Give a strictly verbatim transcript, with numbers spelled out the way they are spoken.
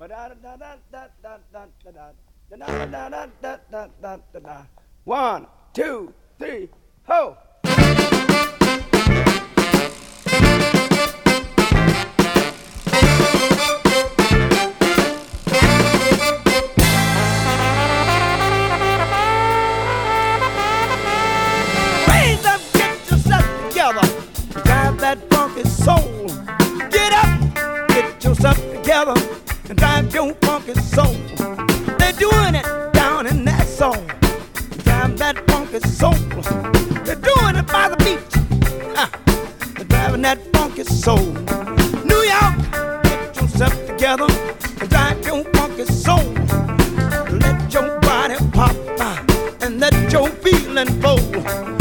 One, two, three, ho! Raise up, get yourself together, drive that funky soul. Get up, get yourself together, and drive your funky soul. They're doing it down in that song. Drive that funky soul. They're doing it by the beach. Ah, they're driving that funky soul. New York, get yourself together and drive your funky soul. Let your body pop ah, and let your feeling flow.